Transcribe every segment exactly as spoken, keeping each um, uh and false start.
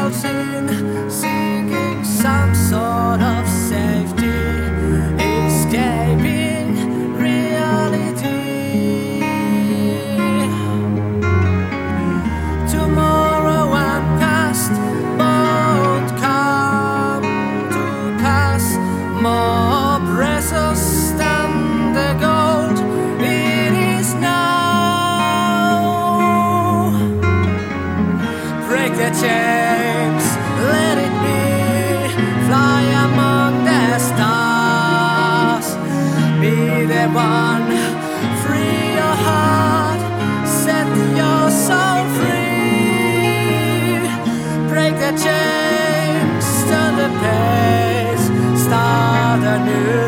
ourselves in, seeking some sort of safety, escaping reality. Tomorrow and past both come to pass, more precious than the gold. It is now. Break the chains, let it be. Fly among the stars. Be the one, free your heart, set your soul free. Break the chains, turn the pace, start a new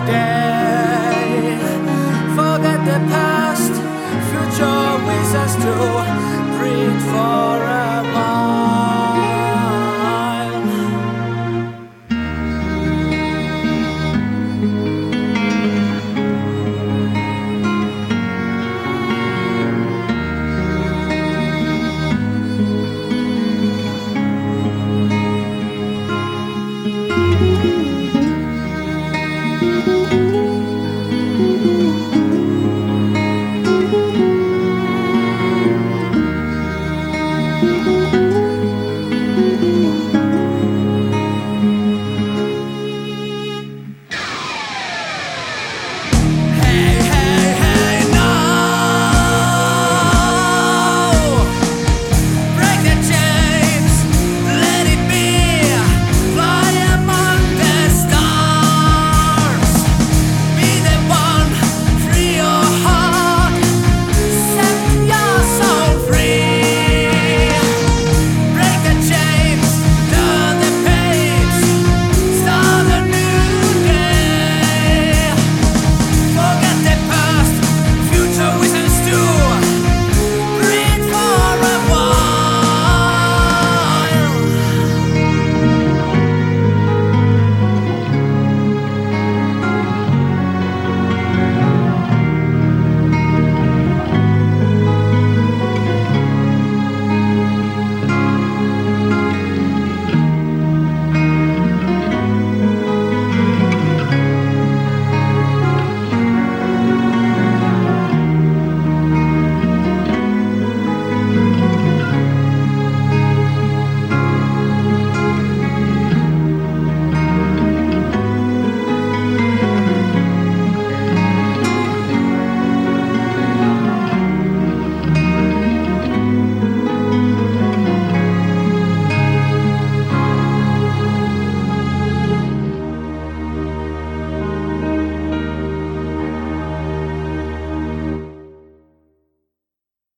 day. Forget the past, future wishes to